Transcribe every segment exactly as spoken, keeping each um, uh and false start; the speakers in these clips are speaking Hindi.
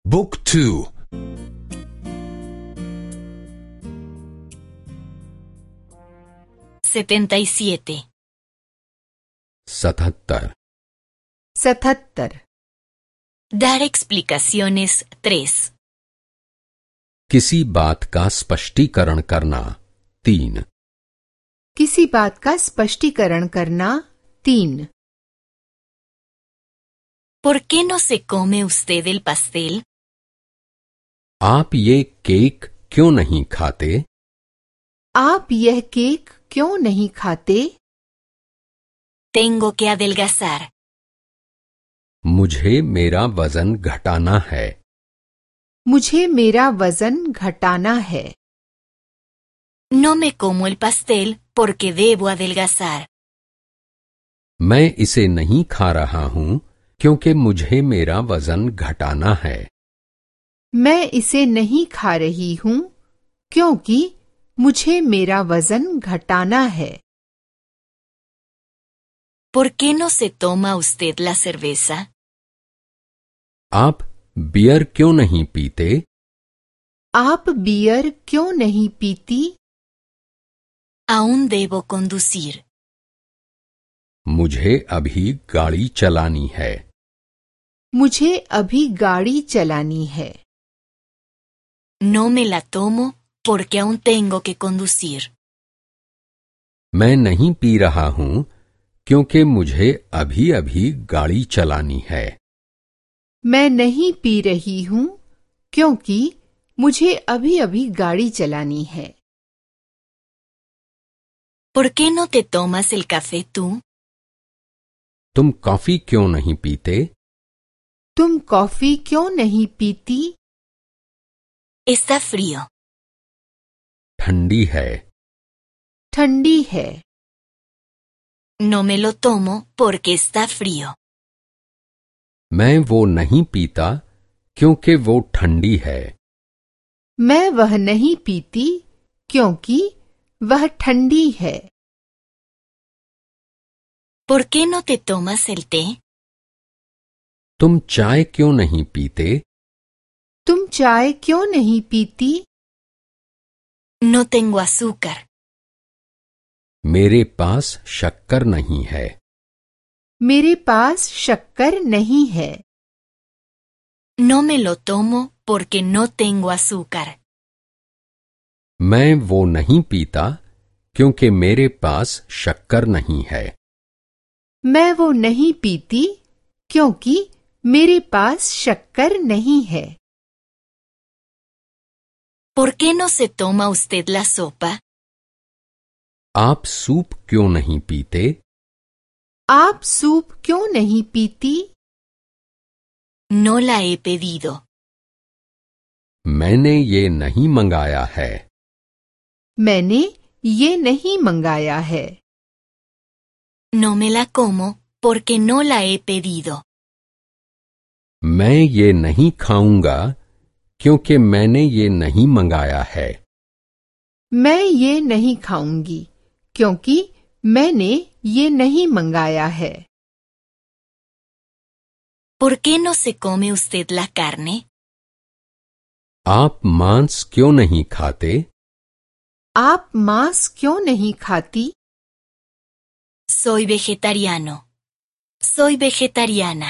Book two setenta y siete. सतहत्तर सतहत्तर। Dar explicaciones tres. किसी बात का स्पष्टीकरण करना तीन किसी बात का स्पष्टीकरण करना तीन। ¿Por qué no se come usted el pastel? आप ये केक क्यों नहीं खाते? आप यह केक क्यों नहीं खाते? Tengo que adelgazar. मुझे मेरा वजन घटाना है। मुझे मेरा वजन घटाना है। No me como el pastel porque debo adelgazar. मैं इसे नहीं खा रहा हूं क्योंकि मुझे मेरा वजन घटाना है। मैं इसे नहीं खा रही हूं क्योंकि मुझे मेरा वजन घटाना है। ¿Por qué no se toma usted la cerveza? आप बियर क्यों नहीं पीते? आप बियर क्यों नहीं पीती? Aún debo conducir. मुझे अभी गाड़ी चलानी है। मुझे अभी गाड़ी चलानी है। No me la tomo porque aún tengo que conducir. मैं नहीं पी रहा हूं क्योंकि मुझे अभी अभी गाड़ी चलानी है। मैं नहीं पी रही हूं क्योंकि मुझे अभी अभी गाड़ी चलानी है। ¿Por qué no te tomas el café tú? तुम कॉफी क्यों नहीं पीते? तुम कॉफी क्यों नहीं पीती? Está frío. ठंडी है। ठंडी है। No me lo tomo porque está frío. मैं वो नहीं पीता क्योंकि वो ठंडी है। मैं वह नहीं पीती क्योंकि वह ठंडी है। ¿Por qué no te tomas el té? तुम चाय क्यों नहीं पीते? तुम चाय क्यों नहीं पीती? No tengo azúcar. मेरे पास शक्कर नहीं है। मेरे पास शक्कर नहीं है। No me lo tomo porque no tengo azúcar. मैं वो नहीं पीता क्योंकि मेरे पास शक्कर नहीं है। मैं वो नहीं पीती क्योंकि मेरे पास शक्कर नहीं है। ¿Por qué no se toma usted la sopa? आप सूप क्यों नहीं पीते? आप सूप क्यों नहीं पीती? No la he pedido. मैंने ये नहीं मंगाया है। मैंने ये नहीं मंगाया है। No me la como porque no la he pedido. मैं ये नहीं खाऊंगा क्योंकि मैंने ये नहीं मंगाया है। मैं ये नहीं खाऊंगी क्योंकि मैंने ये नहीं मंगाया है। ¿Por qué no se come usted la carne? आप मांस क्यों नहीं खाते? आप मांस क्यों नहीं खाती? Soy vegetariano. Soy vegetariana.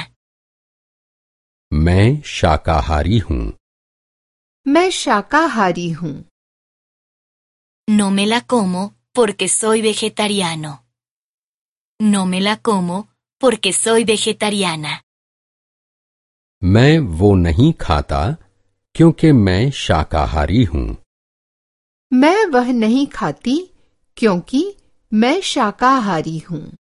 मैं शाकाहारी हूं। मैं शाकाहारी हूं। No me la como porque soy vegetariano. No me la como porque soy vegetariana. मैं वो नहीं खाता क्योंकि मैं शाकाहारी हूं। मैं वह नहीं खाती क्योंकि मैं शाकाहारी हूं।